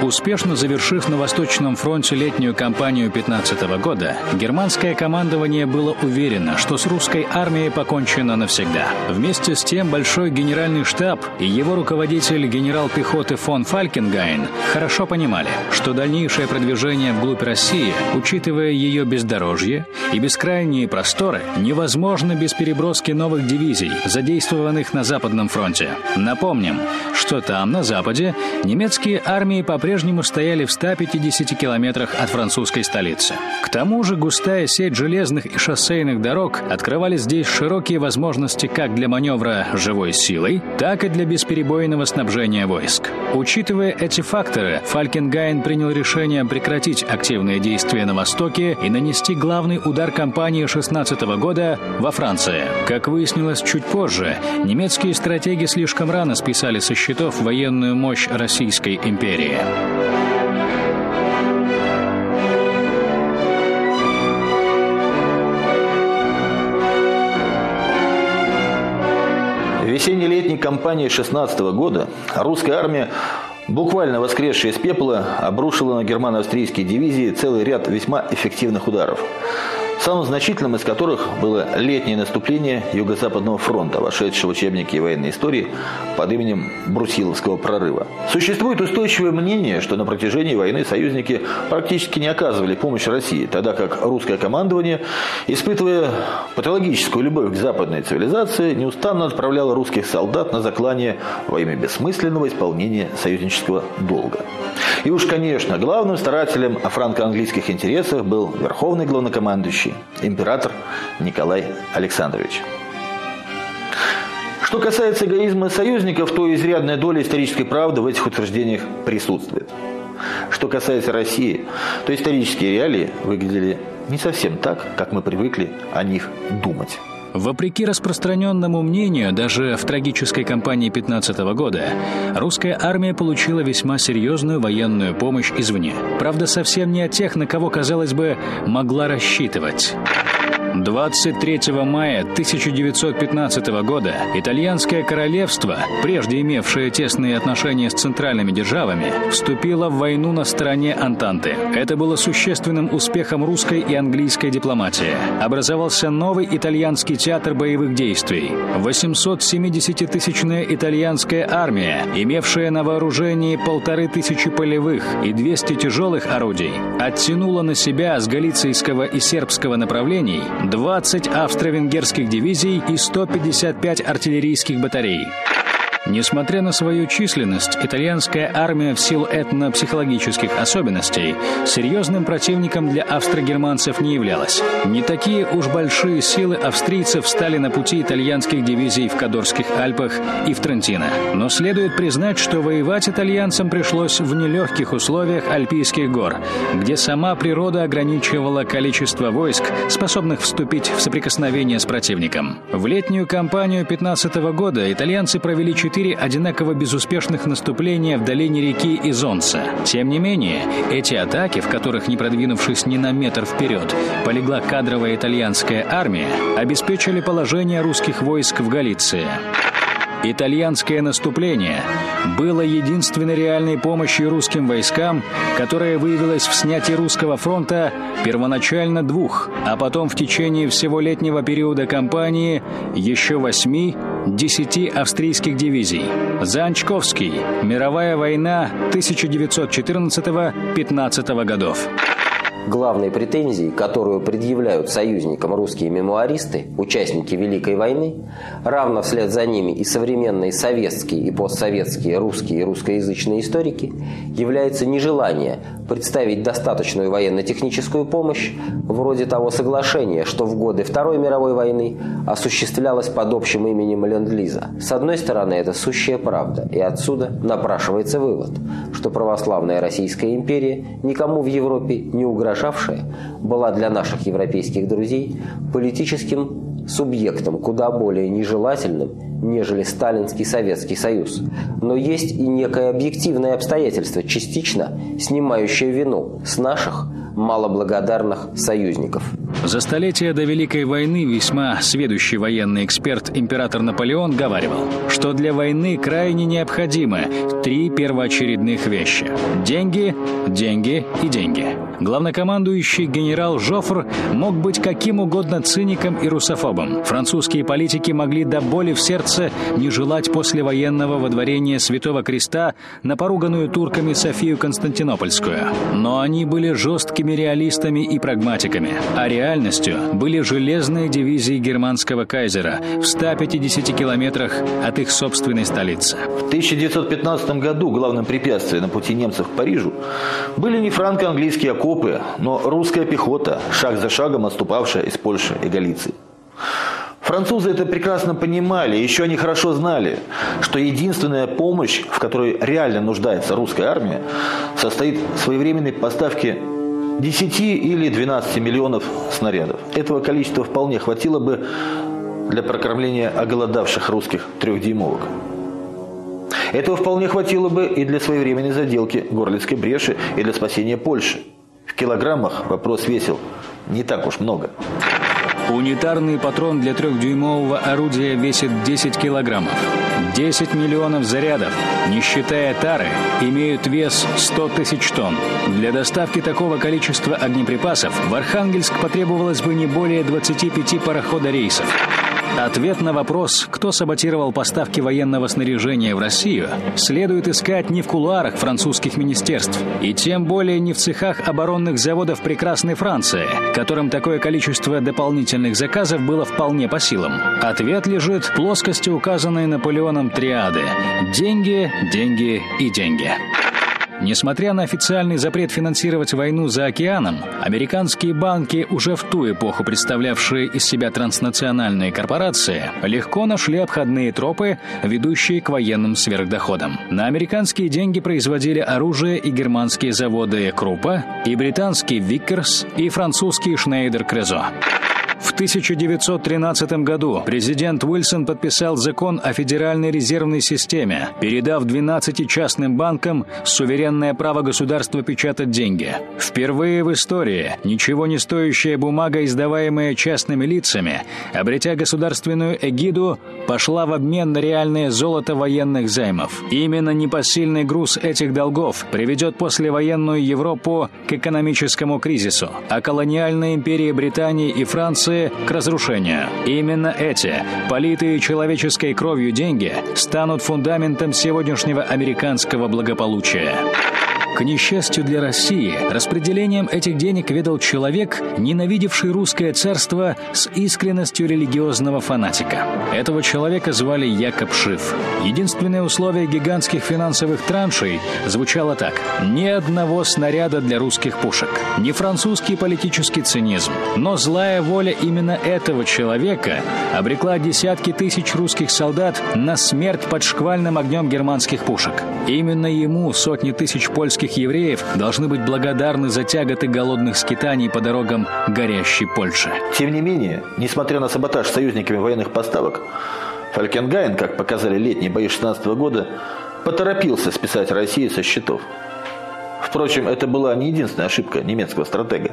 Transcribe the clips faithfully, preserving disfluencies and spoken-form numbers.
Успешно завершив на Восточном фронте летнюю кампанию пятнадцатого года, германское командование было уверено, что с русской армией покончено навсегда. Вместе с тем Большой генеральный штаб и его руководитель генерал пехоты фон Фалькенгайн хорошо понимали, что дальнейшее продвижение вглубь России, учитывая ее бездорожье и бескрайние просторы, невозможно без переброски новых дивизий, задействованных на Западном фронте. Напомним, что там, на Западе, немецкие армии по-прежнему стояли в ста пятидесяти километрах от французской столицы. К тому же густая сеть железных и шоссейных дорог открывали здесь широкие возможности как для маневра живой силой, так и для бесперебойного снабжения войск. Учитывая эти факторы, Фалькенгайн принял решение прекратить активные действия на Востоке и нанести главный удар кампании шестнадцатого года во Франции. Как выяснилось чуть позже, немецкие стратеги слишком рано списали со счетов военную мощь Российской империи. В весенне-летней кампании шестнадцатого года русская армия, буквально воскресшая из пепла, обрушила на германо-австрийские дивизии целый ряд весьма эффективных ударов, самым значительным из которых было летнее наступление Юго-Западного фронта, вошедшего в учебники военной истории под именем Брусиловского прорыва. Существует устойчивое мнение, что на протяжении войны союзники практически не оказывали помощь России, тогда как русское командование, испытывая патологическую любовь к западной цивилизации, неустанно отправляло русских солдат на заклание во имя бессмысленного исполнения союзнического долга. И уж, конечно, главным старателем о франко-английских интересах был верховный главнокомандующий, император Николай Александрович. Что касается эгоизма союзников, то изрядная доля исторической правды в этих утверждениях присутствует. Что касается России, то исторические реалии выглядели не совсем так, как мы привыкли о них думать. Вопреки распространенному мнению, даже в трагической кампании пятнадцатого года русская армия получила весьма серьезную военную помощь извне. Правда, совсем не от тех, на кого, казалось бы, могла рассчитывать. двадцать третьего мая тысяча девятьсот пятнадцатого года итальянское королевство, прежде имевшее тесные отношения с центральными державами, вступило в войну на стороне Антанты. Это было существенным успехом русской и английской дипломатии. Образовался новый итальянский театр боевых действий. восьмисотсемидесятитысячная итальянская армия, имевшая на вооружении полторы тысячи полевых и двести тяжелых орудий, оттянула на себя с галицийского и сербского направлений двадцать австро-венгерских дивизий и сто пятьдесят пять артиллерийских батарей. Несмотря на свою численность, итальянская армия в силу этно-психологических особенностей серьезным противником для австро-германцев не являлась. Не такие уж большие силы австрийцев стали на пути итальянских дивизий в Кадорских Альпах и в Трентино. Но следует признать, что воевать итальянцам пришлось в нелегких условиях Альпийских гор, где сама природа ограничивала количество войск, способных вступить в соприкосновение с противником. В летнюю кампанию пятнадцатого года итальянцы провели четыре одинаково безуспешных наступления в долине реки Изонца. Тем не менее, эти атаки, в которых, не продвинувшись ни на метр вперед, полегла кадровая итальянская армия, обеспечили положение русских войск в Галиции. Итальянское наступление было единственной реальной помощью русским войскам, которая выявилась в снятии русского фронта первоначально двух, а потом в течение всего летнего периода кампании еще восьми, десяти австрийских дивизий. Заанчковский. Мировая война тысяча девятьсот четырнадцатого — пятнадцатого годов. Главной претензией, которую предъявляют союзникам русские мемуаристы, участники Великой войны, равно вслед за ними и современные советские и постсоветские русские и русскоязычные историки, является нежелание представить достаточную военно-техническую помощь, вроде того соглашения, что в годы Второй мировой войны осуществлялось под общим именем Ленд-Лиза. С одной стороны, это сущая правда, и отсюда напрашивается вывод, что православная Российская империя никому в Европе не угрожавшая, была для наших европейских друзей политическим субъектом куда более нежелательным, нежели Сталинский Советский Союз. Но есть и некое объективное обстоятельство, частично снимающее вину с наших, малоблагодарных союзников. За столетия до Великой войны весьма сведущий военный эксперт император Наполеон говаривал, что для войны крайне необходимы три первоочередных вещи – деньги, деньги и деньги. Главнокомандующий генерал Жофр мог быть каким угодно циником и русофобом. Французские политики могли до боли в сердце не желать послевоенного водворения Святого Креста на поруганную турками Софию Константинопольскую. Но они были жесткими реалистами и прагматиками, а реальностью были железные дивизии германского кайзера в ста пятидесяти километрах от их собственной столицы. В тысяча девятьсот пятнадцатом году главным препятствием на пути немцев к Парижу были не франко-английские окопы, но русская пехота, шаг за шагом отступавшая из Польши и Галиции. Французы это прекрасно понимали, еще они хорошо знали, что единственная помощь, в которой реально нуждается русская армия, состоит в своевременной поставке десяти или двенадцати миллионов снарядов. Этого количества вполне хватило бы для прокормления оголодавших русских трехдюймовок. Этого вполне хватило бы и для своевременной заделки Горлицкой бреши и для спасения Польши. В килограммах вопрос весил не так уж много. Унитарный патрон для трехдюймового орудия весит десять килограммов. десять миллионов зарядов, не считая тары, имеют вес сто тысяч тонн. Для доставки такого количества огнеприпасов в Архангельск потребовалось бы не более двадцати пяти парохода-рейсов. Ответ на вопрос, кто саботировал поставки военного снаряжения в Россию, следует искать не в кулуарах французских министерств, и тем более не в цехах оборонных заводов прекрасной Франции, которым такое количество дополнительных заказов было вполне по силам. Ответ лежит в плоскости, указанной Наполеоном триады – деньги, деньги и деньги. Несмотря на официальный запрет финансировать войну за океаном, американские банки, уже в ту эпоху представлявшие из себя транснациональные корпорации, легко нашли обходные тропы, ведущие к военным сверхдоходам. На американские деньги производили оружие и германские заводы Круппа, и британский Виккерс, и французский Шнейдер-Крезо. В тысяча девятьсот тринадцатом году президент Уилсон подписал закон о Федеральной резервной системе, передав двенадцати частным банкам суверенное право государства печатать деньги. Впервые в истории ничего не стоящая бумага, издаваемая частными лицами, обретя государственную эгиду, пошла в обмен на реальное золото военных займов. Именно непосильный груз этих долгов приведет послевоенную Европу к экономическому кризису, а колониальные империи Британии и Франции к разрушению. Именно эти, политые человеческой кровью деньги, станут фундаментом сегодняшнего американского благополучия. К несчастью для России, распределением этих денег ведал человек, ненавидевший русское царство с искренностью религиозного фанатика. Этого человека звали Якоб Шиф. Единственное условие гигантских финансовых траншей звучало так: ни одного снаряда для русских пушек. Не французский политический цинизм, но злая воля именно этого человека обрекла десятки тысяч русских солдат на смерть под шквальным огнем германских пушек. Именно ему сотни тысяч польских евреев должны быть благодарны за тяготы голодных скитаний по дорогам горящей Польши. Тем не менее, несмотря на саботаж союзниками военных поставок, Фалькенгайн, как показали летние бои шестнадцатого года, поторопился списать Россию со счетов. Впрочем, это была не единственная ошибка немецкого стратега.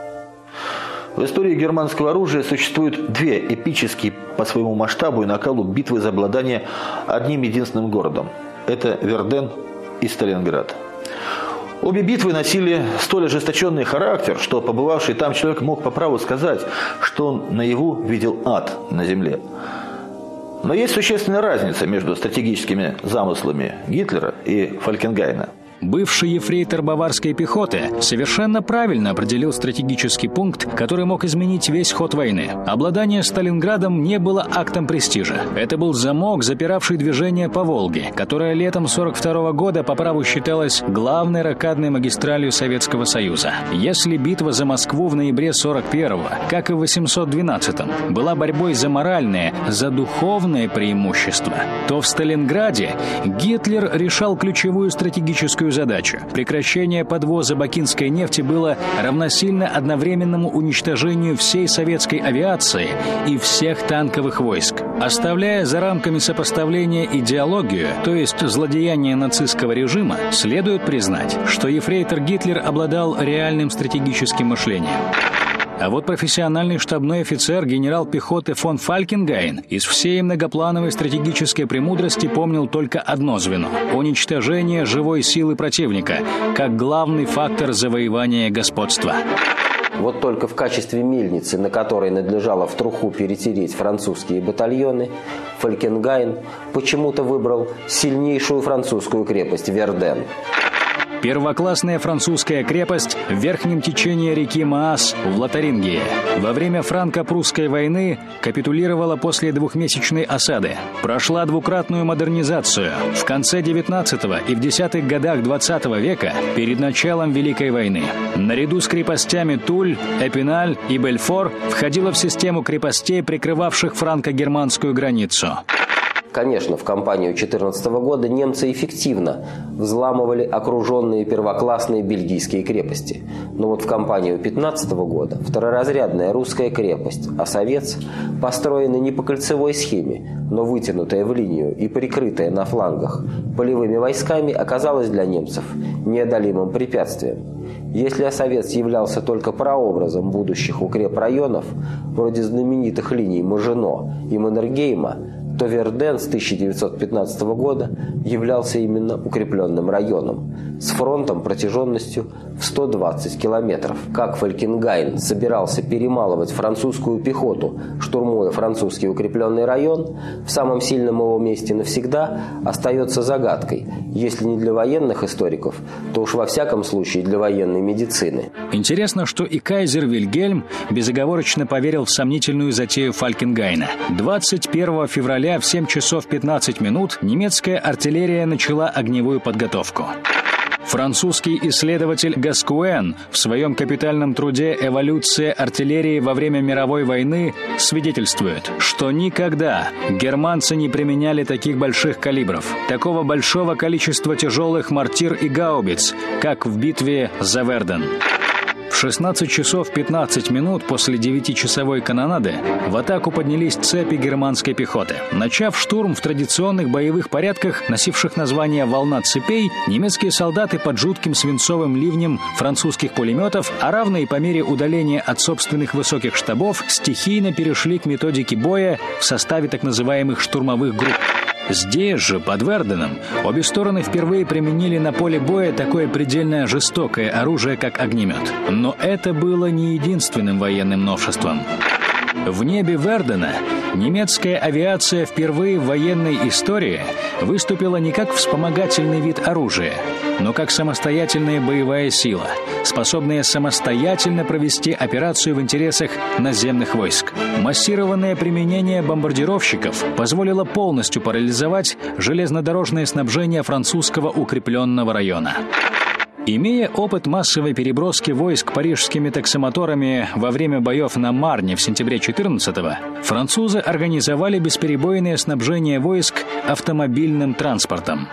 В истории германского оружия существуют две эпические по своему масштабу и накалу битвы за обладание одним единственным городом. Это Верден и Сталинград. Обе битвы носили столь ожесточенный характер, что побывавший там человек мог по праву сказать, что он наяву видел ад на земле. Но есть существенная разница между стратегическими замыслами Гитлера и Фалькенгайна. Бывший ефрейтор баварской пехоты совершенно правильно определил стратегический пункт, который мог изменить весь ход войны. Обладание Сталинградом не было актом престижа. Это был замок, запиравший движение по Волге, которая летом сорок второго года по праву считалась главной рокадной магистралью Советского Союза. Если битва за Москву в ноябре сорок первого, как и в восемьсот двенадцатом, была борьбой за моральное, за духовное преимущество, то в Сталинграде Гитлер решал ключевую стратегическую задачу. Прекращение подвоза бакинской нефти было равносильно одновременному уничтожению всей советской авиации и всех танковых войск. Оставляя за рамками сопоставления идеологию, то есть злодеяние нацистского режима, следует признать, что ефрейтор Гитлер обладал реальным стратегическим мышлением. А вот профессиональный штабной офицер генерал пехоты фон Фалькенгайн из всей многоплановой стратегической премудрости помнил только одно звено – уничтожение живой силы противника, как главный фактор завоевания господства. Вот только в качестве мельницы, на которой надлежало в труху перетереть французские батальоны, Фалькенгайн почему-то выбрал сильнейшую французскую крепость Верден. Первоклассная французская крепость в верхнем течении реки Маас в Лотарингии. Во время франко-прусской войны капитулировала после двухмесячной осады. Прошла двукратную модернизацию. В конце девятнадцатого и в десятых годах двадцатого века, перед началом Великой войны, наряду с крепостями Туль, Эпиналь и Бельфор входила в систему крепостей, прикрывавших франко-германскую границу. Конечно, в кампанию две тысячи четырнадцатого года немцы эффективно взламывали окруженные первоклассные бельгийские крепости. Но вот в кампанию две тысячи пятнадцатого года второразрядная русская крепость Осовец, построенная не по кольцевой схеме, но вытянутая в линию и прикрытая на флангах полевыми войсками, оказалась для немцев неодолимым препятствием. Если Осовец являлся только прообразом будущих укрепрайонов, вроде знаменитых линий Мажино и Маннергейма, то Верден с тысяча девятьсот пятнадцатого года являлся именно укрепленным районом с фронтом протяженностью в сто двадцать километров. Как Фалькенгайн собирался перемалывать французскую пехоту, штурмуя французский укрепленный район, в самом сильном его месте навсегда остается загадкой, если не для военных историков, то уж во всяком случае для военной медицины. Интересно, что и кайзер Вильгельм безоговорочно поверил в сомнительную затею Фалькенгайна. двадцать первого февраля в семь часов пятнадцать минут немецкая артиллерия начала огневую подготовку. Французский исследователь Гаскуэн в своем капитальном труде «Эволюция артиллерии во время мировой войны» свидетельствует, что никогда германцы не применяли таких больших калибров, такого большого количества тяжелых мортир и гаубиц, как в битве за Верден. В шестнадцать часов пятнадцать минут после девятичасовой канонады в атаку поднялись цепи германской пехоты. Начав штурм в традиционных боевых порядках, носивших название «Волна цепей», немецкие солдаты под жутким свинцовым ливнем французских пулеметов, а равно и по мере удаления от собственных высоких штабов, стихийно перешли к методике боя в составе так называемых штурмовых групп. Здесь же, под Верденом, обе стороны впервые применили на поле боя такое предельно жестокое оружие, как огнемет. Но это было не единственным военным новшеством. В небе Вердена немецкая авиация впервые в военной истории выступила не как вспомогательный вид оружия, но как самостоятельная боевая сила, способная самостоятельно провести операцию в интересах наземных войск. Массированное применение бомбардировщиков позволило полностью парализовать железнодорожное снабжение французского укрепленного района. Имея опыт массовой переброски войск парижскими таксомоторами во время боев на Марне в сентябре четырнадцатого, французы организовали бесперебойное снабжение войск автомобильным транспортом.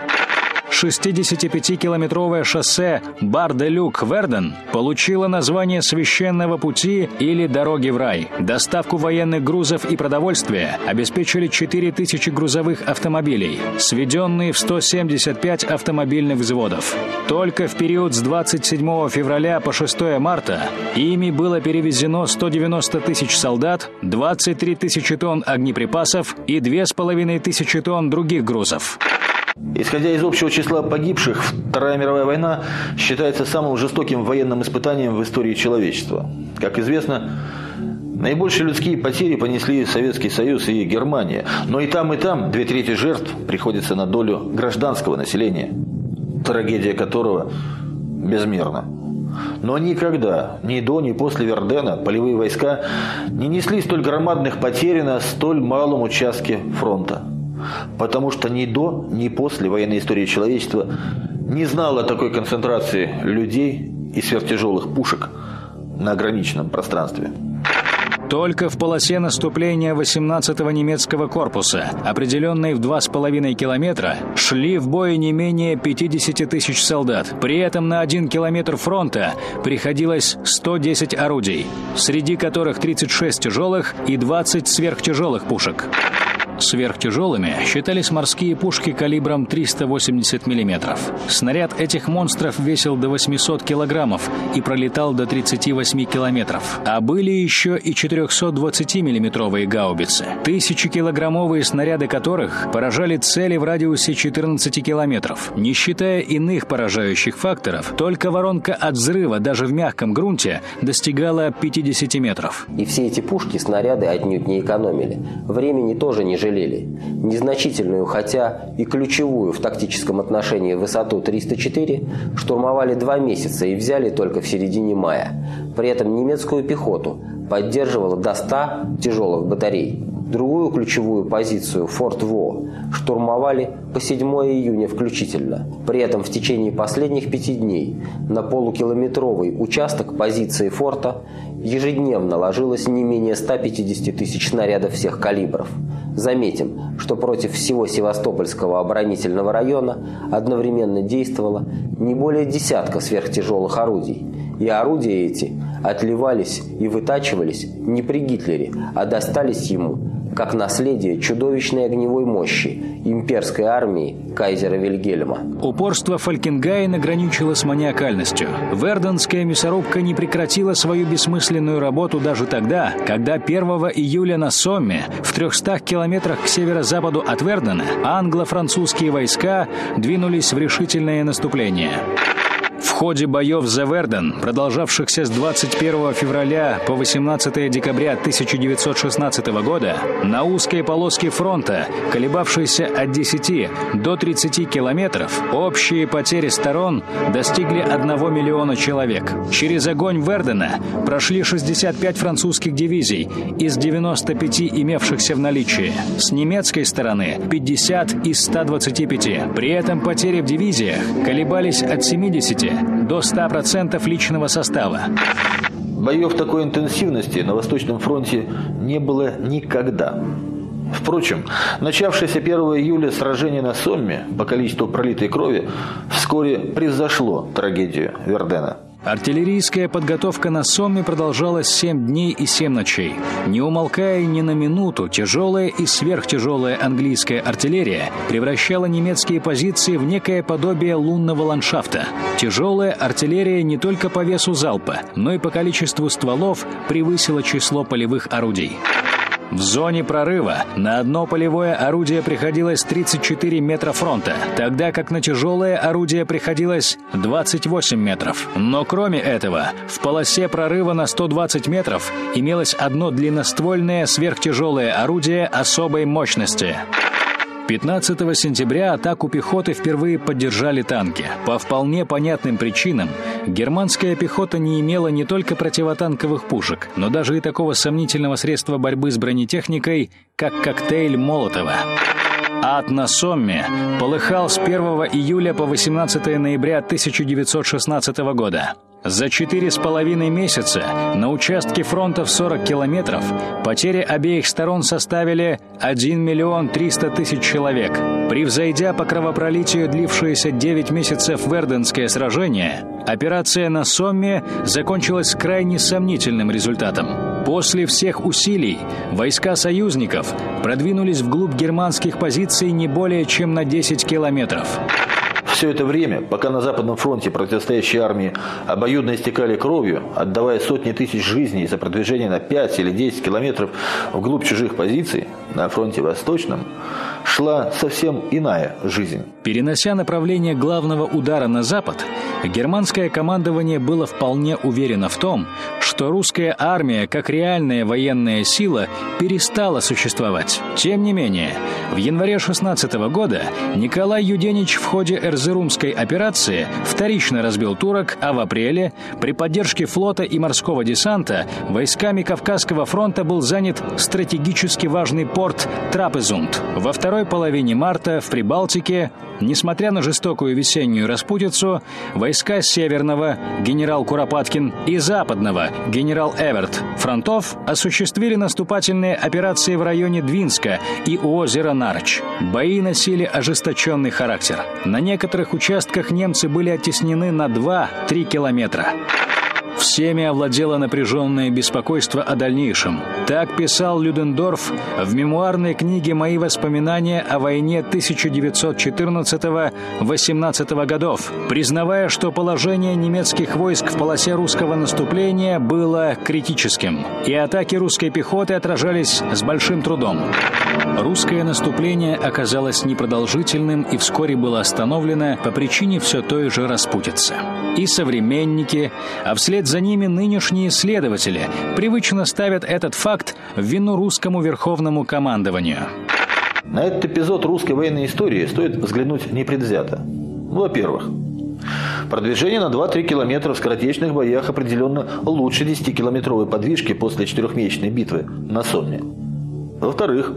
шестидесятипятикилометровое шоссе Бар-де-Люк-Верден получило название священного пути или дороги в рай. Доставку военных грузов и продовольствия обеспечили четыре тысячи грузовых автомобилей, сведенные в сто семьдесят пять автомобильных взводов. Только в период с двадцать седьмого февраля по шестое марта ими было перевезено сто девяносто тысяч солдат, двадцать три тысячи тонн огнеприпасов и две с половиной тысячи тонн других грузов. Исходя из общего числа погибших, Вторая мировая война считается самым жестоким военным испытанием в истории человечества. Как известно, наибольшие людские потери понесли Советский Союз и Германия. Но и там, и там две трети жертв приходится на долю гражданского населения, трагедия которого безмерна. Но никогда, ни до, ни после Вердена, полевые войска не несли столь громадных потерь на столь малом участке фронта. Потому что ни до, ни после военной истории человечества не знало такой концентрации людей и сверхтяжелых пушек на ограниченном пространстве. Только в полосе наступления восемнадцатого немецкого корпуса, определенной в два с половиной километра, шли в бой не менее пятьдесят тысяч солдат. При этом на один километр фронта приходилось сто десять орудий, среди которых тридцать шесть тяжелых и двадцать сверхтяжелых пушек. Сверхтяжелыми считались морские пушки калибром триста восемьдесят миллиметров. Снаряд этих монстров весил до восьмисот килограммов и пролетал до тридцати восьми километров. А были еще и четырехсотдвадцатимиллиметровые гаубицы, тысячекилограммовые снаряды которых поражали цели в радиусе четырнадцати километров. Не считая иных поражающих факторов, только воронка от взрыва даже в мягком грунте достигала пятидесяти метров. И все эти пушки снаряды отнюдь не экономили. Времени тоже не жалели. Незначительную, хотя и ключевую в тактическом отношении высоту триста четыре штурмовали два месяца и взяли только в середине мая. При этом немецкую пехоту поддерживало до ста тяжелых батарей. Другую ключевую позицию, форт Во, штурмовали по седьмого июня включительно. При этом в течение последних пяти дней на полукилометровый участок позиции форта ежедневно ложилось не менее ста пятидесяти тысяч снарядов всех калибров. Заметим, что против всего Севастопольского оборонительного района одновременно действовало не более десятка сверхтяжелых орудий. И орудия эти отливались и вытачивались не при Гитлере, а достались ему как наследие чудовищной огневой мощи имперской армии кайзера Вильгельма. Упорство Фалькенгайена граничило с маниакальностью. Верденская мясорубка не прекратила свою бессмысленную работу даже тогда, когда первого июля на Сомме, в трехстах километрах к северо-западу от Вердена, англо-французские войска двинулись в решительное наступление. В ходе боев за Верден, продолжавшихся с двадцать первого февраля по восемнадцатое декабря тысяча девятьсот шестнадцатого года, на узкой полоске фронта, колебавшейся от десяти до тридцати километров, общие потери сторон достигли одного миллиона человек. Через огонь Вердена прошли шестьдесят пять французских дивизий из девяноста пяти имевшихся в наличии. С немецкой стороны пятьдесят из ста двадцати пяти. При этом потери в дивизиях колебались от семидесяти до ста процентов личного состава. Боев такой интенсивности на Восточном фронте не было никогда. Впрочем, начавшееся первого июля сражение на Сомме по количеству пролитой крови вскоре превзошло трагедию Вердена. Артиллерийская подготовка на Сомме продолжалась семь дней и семь ночей. Не умолкая ни на минуту, тяжелая и сверхтяжелая английская артиллерия превращала немецкие позиции в некое подобие лунного ландшафта. Тяжелая артиллерия не только по весу залпа, но и по количеству стволов превысила число полевых орудий. В зоне прорыва на одно полевое орудие приходилось тридцать четыре метра фронта, тогда как на тяжелое орудие приходилось двадцать восемь метров. Но кроме этого, в полосе прорыва на сто двадцать метров имелось одно длинноствольное сверхтяжелое орудие особой мощности. пятнадцатого сентября атаку пехоты впервые поддержали танки. По вполне понятным причинам германская пехота не имела не только противотанковых пушек, но даже и такого сомнительного средства борьбы с бронетехникой, как коктейль Молотова. Ад на Сомме полыхал с первого июля по восемнадцатое ноября тысяча девятьсот шестнадцатого года. За четыре с половиной месяца на участке фронта в сорок километров потери обеих сторон составили один миллион триста тысяч человек. Превзойдя по кровопролитию длившееся девять месяцев Верденское сражение, операция на Сомме закончилась крайне сомнительным результатом. После всех усилий войска союзников продвинулись вглубь германских позиций не более чем на десять километров. Все это время, пока на Западном фронте противостоящие армии обоюдно истекали кровью, отдавая сотни тысяч жизней за продвижение на пять или десять километров вглубь чужих позиций, на фронте Восточном шла совсем иная жизнь. Перенося направление главного удара на Запад, германское командование было вполне уверено в том, что русская армия, как реальная военная сила, перестала существовать. Тем не менее, в январе шестнадцатого года Николай Юденич в ходе Эрзерумской операции вторично разбил турок, а в апреле при поддержке флота и морского десанта войсками Кавказского фронта был занят стратегически важный порт Трапезунд. Во второй половине марта в Прибалтике, несмотря на жестокую весеннюю распутицу, войска Северного, генерал Куропаткин, и Западного, генерал Эверт фронтов осуществили наступательные операции в районе Двинска и у озера Нарыч. Бои носили ожесточенный характер. На некоторых участках немцы были оттеснены на два-три километра. Всеми овладело напряженное беспокойство о дальнейшем. Так писал Людендорф в мемуарной книге «Мои воспоминания о войне тысяча девятьсот четырнадцатого — восемнадцатого годов», признавая, что положение немецких войск в полосе русского наступления было критическим, и атаки русской пехоты отражались с большим трудом. Русское наступление оказалось непродолжительным и вскоре было остановлено по причине все той же распутицы. И современники, а вслед за ними нынешние следователи, привычно ставят этот факт в вину русскому верховному командованию. На этот эпизод русской военной истории стоит взглянуть непредвзято. Во-первых, продвижение на два-три километра в скоротечных боях определенно лучше десятикилометровой подвижки после четырехмесячной битвы на Сомме. Во-вторых,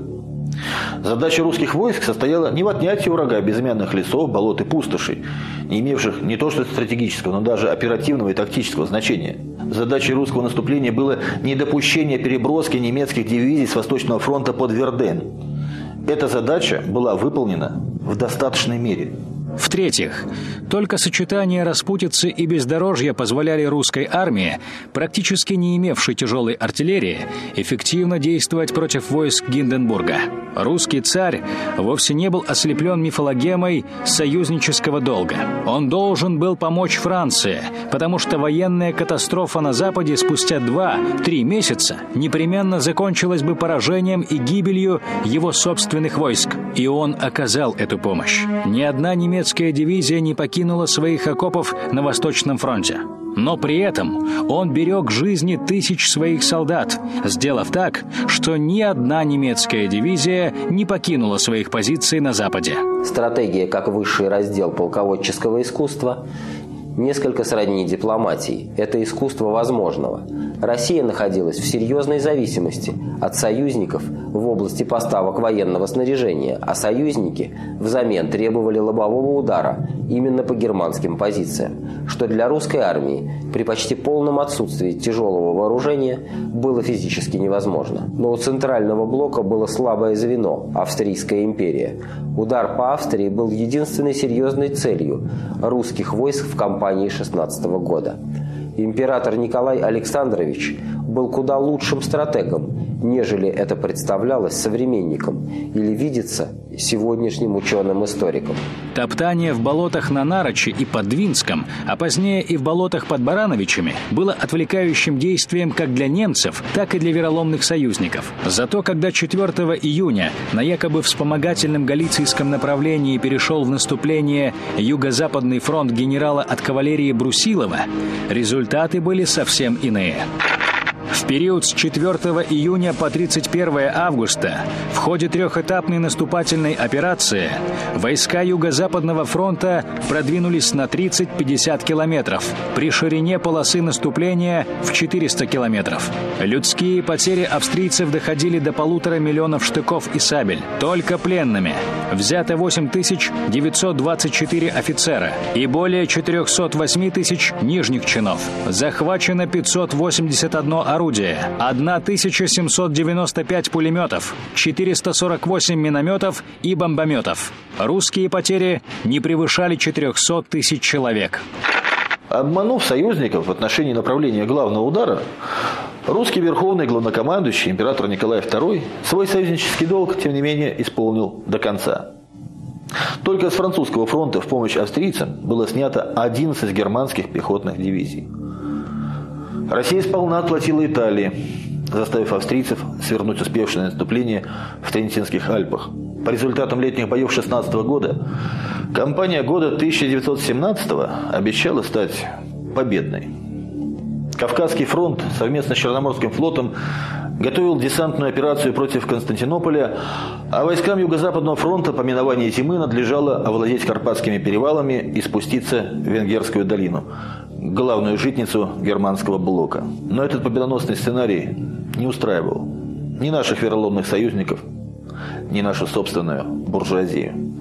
задача русских войск состояла не в отнятии у врага безымянных лесов, болот и пустошей, не имевших не то что стратегического, но даже оперативного и тактического значения. Задачей русского наступления было недопущение переброски немецких дивизий с Восточного фронта под Верден. Эта задача была выполнена в достаточной мере. В-третьих, только сочетание распутицы и бездорожья позволяли русской армии, практически не имевшей тяжелой артиллерии, эффективно действовать против войск Гинденбурга. Русский царь вовсе не был ослеплен мифологемой союзнического долга. Он должен был помочь Франции, потому что военная катастрофа на Западе спустя два-три месяца непременно закончилась бы поражением и гибелью его собственных войск. И он оказал эту помощь. Ни одна немецкая Немецкая дивизия не покинула своих окопов на Восточном фронте. Но при этом он берег жизни тысяч своих солдат, сделав так, что ни одна немецкая дивизия не покинула своих позиций на Западе. Стратегия как высший раздел полководческого искусства несколько сродни дипломатии. Это искусство возможного. Россия находилась в серьезной зависимости от союзников в области поставок военного снаряжения, а союзники взамен требовали лобового удара именно по германским позициям, что для русской армии при почти полном отсутствии тяжелого вооружения было физически невозможно. Но у центрального блока было слабое звено – Австрийская империя. Удар по Австрии был единственной серьезной целью русских войск в кампании шестнадцатого года. Император Николай Александрович был куда лучшим стратегом, нежели это представлялось современникам или видится сегодняшним ученым-историкам. Топтание в болотах на Нарочи и под Двинском, а позднее и в болотах под Барановичами, было отвлекающим действием как для немцев, так и для вероломных союзников. Зато когда четвёртого июня на якобы вспомогательном галицийском направлении перешел в наступление Юго-Западный фронт генерала от кавалерии Брусилова, результаты были совсем иные. В период с четвёртого июня по тридцать первое августа в ходе трехэтапной наступательной операции войска Юго-Западного фронта продвинулись на тридцать-пятьдесят километров, при ширине полосы наступления в четыреста километров. Людские потери австрийцев доходили до полутора миллионов штыков и сабель. Только пленными взято восемь тысяч девятьсот двадцать четыре офицера и более четыреста восемь тысяч нижних чинов. Захвачено пятьсот восемьдесят одно орудие, тысяча семьсот девяносто пять пулеметов, четыреста сорок восемь минометов и бомбометов. Русские потери не превышали четыреста тысяч человек. Обманув союзников в отношении направления главного удара, русский верховный главнокомандующий император Николай второй свой союзнический долг, тем не менее, исполнил до конца. Только с французского фронта в помощь австрийцам было снято одиннадцать германских пехотных дивизий. Россия сполна отплатила Италии, заставив австрийцев свернуть успевшее наступление в Трентинских Альпах. По результатам летних боев шестнадцатого года кампания года тысяча девятьсот семнадцатого обещала стать победной. Кавказский фронт совместно с Черноморским флотом готовил десантную операцию против Константинополя, а войскам Юго-Западного фронта по миновании зимы надлежало овладеть Карпатскими перевалами и спуститься в Венгерскую долину, главную житницу германского блока. Но этот победоносный сценарий не устраивал ни наших вероломных союзников, ни нашу собственную буржуазию.